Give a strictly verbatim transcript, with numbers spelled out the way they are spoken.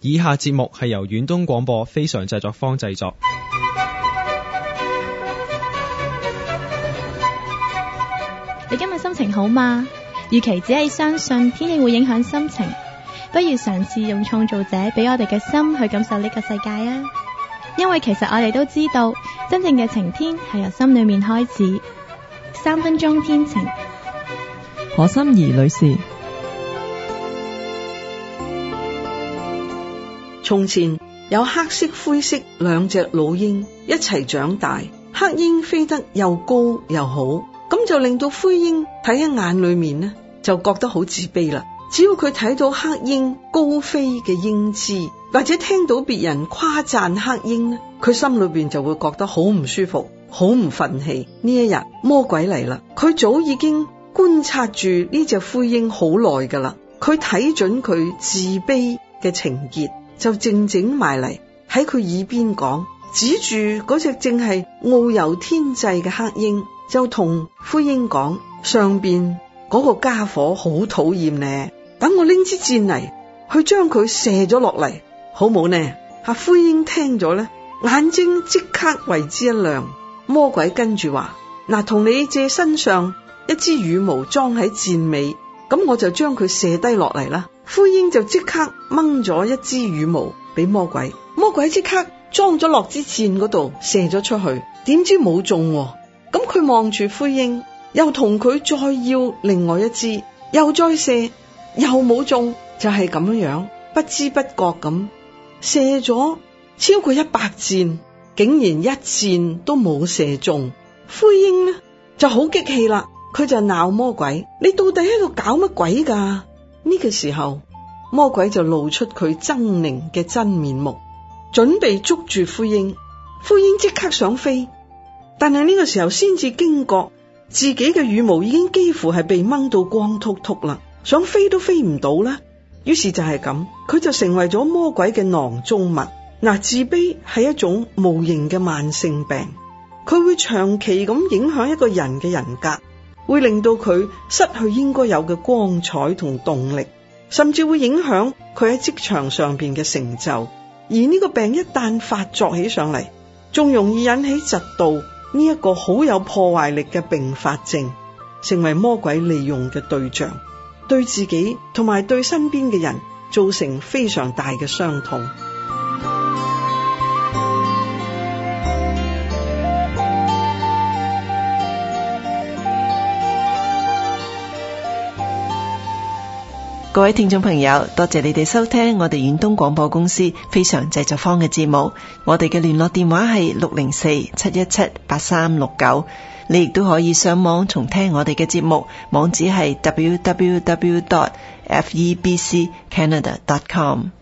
以下節目係由遠東廣播非常製作坊製作。 你今日心情好嗎？與其只係相信天氣會影響心情，不如嘗試用創造者俾我哋嘅心去感受呢個世界啊！因為其實我哋都知道，真正嘅晴天係由心裏面開始。三分鐘天晴， 何心怡女士。 從前有黑色灰色兩隻老鷹一齊長大，黑鷹飛得又高又好，咁就令到灰鷹睇喺眼裏面呢，就覺得好自卑啦。只要佢睇到黑鷹高飛嘅英姿，或者聽到別人誇讚黑鷹呢，佢心裏邊就會覺得好唔舒服，好唔忿氣。呢一日魔鬼嚟啦，佢早已經觀察住呢隻灰鷹好耐噶啦，佢睇準佢自卑嘅情結，就靜靜埋嚟喺佢耳邊講，指住嗰隻正係遨遊天際嘅黑鷹，就同灰鷹講：上邊嗰個家伙好討厭呢，等我拎支箭嚟去將佢射咗落嚟，好冇呢？阿灰鷹聽咗呢，眼睛即刻為之一亮。魔鬼跟住話：嗱，同你借身上一支羽毛裝喺箭尾，咁我就將佢射低落嚟啦。灰鷹就即刻掹咗一支羽毛俾魔鬼，魔鬼即刻裝咗落支箭嗰度射咗出去，點知冇中喎。咁佢望住灰鷹，又同佢再要另外一支，又再射，又冇中，就係咁樣樣，不知不覺咁射咗超過一百箭，竟然一箭都冇射中。灰鷹呢就好激氣啦，佢就鬧魔鬼：你到底喺度搞乜鬼噶？呢個時候，魔鬼就露出佢猙獰嘅真面目，準備捉住灰鷹。灰鷹即刻想飛，但係呢個時候先至驚覺自己嘅羽毛已經幾乎係被掹到光禿禿啦，想飛都飛唔到啦。於是就係咁，佢就成為咗魔鬼嘅囊中物。嗱，自卑係一種無形嘅慢性病，佢會長期咁影響一個人嘅人格，會令到佢失去應該有嘅光彩同動力，甚至會影響佢喺職場上邊嘅成就。而呢個病一旦發作起上嚟，仲容易引起嫉妒呢一個好有破壞力嘅併發症，成為魔鬼利用嘅對象，對自己同埋對身邊嘅人造成非常大嘅傷痛。 各位聽眾朋友，多謝你哋收聽我哋遠東廣播公司非常製作坊嘅節目。我哋嘅聯絡電話係六零四七一七八三六九。你亦都可以上網重聽我哋嘅節目，網址係 double-u double-u double-u dot f e b c canada dot com。